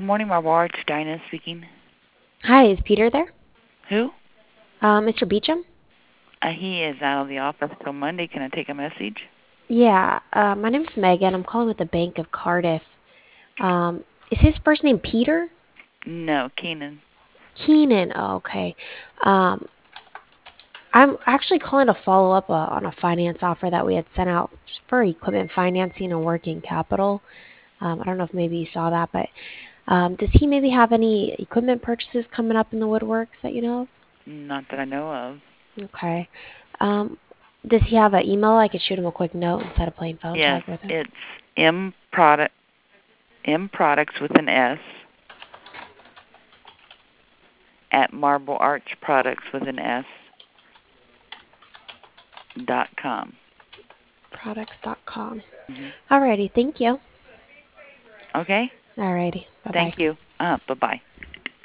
morning, Marble Arts. Dinah speaking. Hi, is Peter there? Who? Mr. Beecham? He is out of the office till Monday. Can I take a message? Yeah, my name's Megan. I'm calling with the Bank of Cardiff. Is his first name Peter? No, Keenan. Keenan. Oh, okay. Um, I'm actually calling to follow up on a finance offer that we had sent out for equipment financing and working capital. I don't know if maybe you saw that, but does he maybe have any equipment purchases coming up in the woodworks that you know of? Not that I know of. Okay. Um, does he have an email? I could shoot him a quick note instead of playing phone Yes, tag with him. it's M Products with an S at Marble Arts Products with an S.com. Products.com. Mm-hmm. Alrighty, thank you. Okay. Alrighty, bye bye. Thank you. Bye bye.